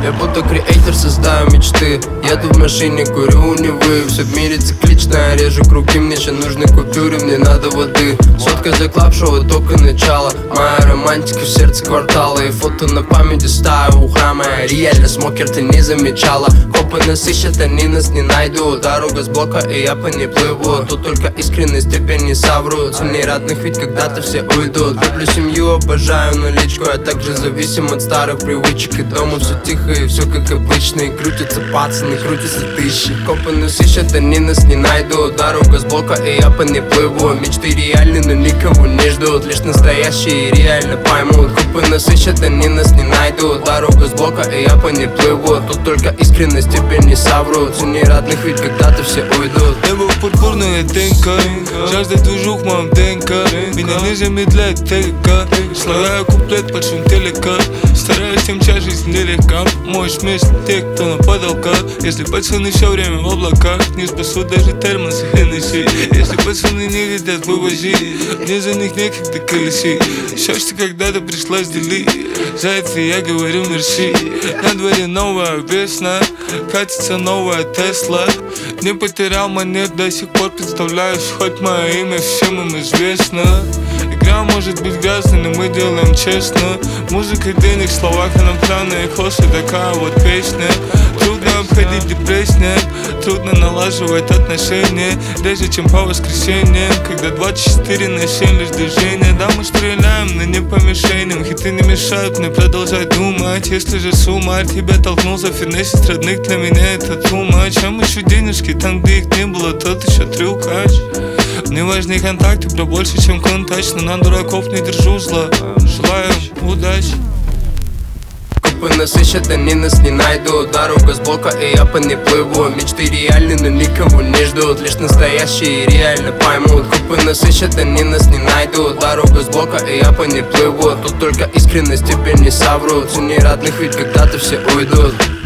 Я будто креатор, создаю мечты. Еду в машине, курю у Невы. Все в мире циклично, я режу круги. Мне еще нужны купюры, мне надо воды. Сотка за клаб, шоу, только начало. Моя романтика в сердце квартала. И фото на памяти ставлю у храма. Реально смокер, ты не замечала. Копы нас ищут, они нас не найдут. Дорога с блока, и я по ней плыву. Тут только искренность, теперь не совру. Цени родных, ведь когда-то все уйдут. Люблю семью, обожаю наличку. Я также зависим от старых привычек. И дома все тихо, и все как обычно. И крутятся пацаны, крутятся тысячи. Копы нас ищут, они нас не найдут. Дорога с блока, и я по ней плыву. Мечты реальны, но никого не ждут. Лишь настоящие реально поймут. Копы нас ищут, они нас не найдут. Дорога с блока, и я по ней плыву. Тут только искренность, теперь не совру. Цени родных, ведь когда-то все уйдут. Небо пурпурная тенка, жажда движух в моем ДНК. Меня не замедляет ТК. Слагаю куплет под шум телека. Стараюсь тем чаще жизнь нелегка. Можешь вместе те, кто на потолках. Если пацаны все время в облаках, не спасут даже термосы Хеннесси. Если пацаны не хотят вывозить, мне за них некогда колесить. Все, что когда-то пришлось делить, за это я говорю мерси. На дворе новая весна, катится новая Тесла. Не потерял монет, до сих пор представляю, хоть мое имя всем им известно. Игра может быть грязной, но мы делаем честно. Музыка, денег, в словах иностранные хосты, такая вот песня. Трудно обходить депрессию, трудно налаживать отношения. Реже, чем по воскресеньям, когда 24/7 лишь движение. Да, мы стреляем, но не по мишеням. Хиты не мешают мне продолжать думать. Если же с ума тебя толкнул за финесить родных, для меня это too much. А мы еще денежки, там где их не было, тот еще трюкач. Мне важны контакты, бля, больше чем контач. Но на дураков не держу зла. Желаю удачи. Копы нас ищут, они нас не найдут. Дорога с блока, и я по ней плыву. Мечты реальны, но никого не ждут. Лишь настоящие реально поймут. Копы нас ищут, они нас не найдут. Дорога с блока, и я по ней плыву. Тут только искренность, теперь не совру. Цени родных, ведь когда-то все уйдут.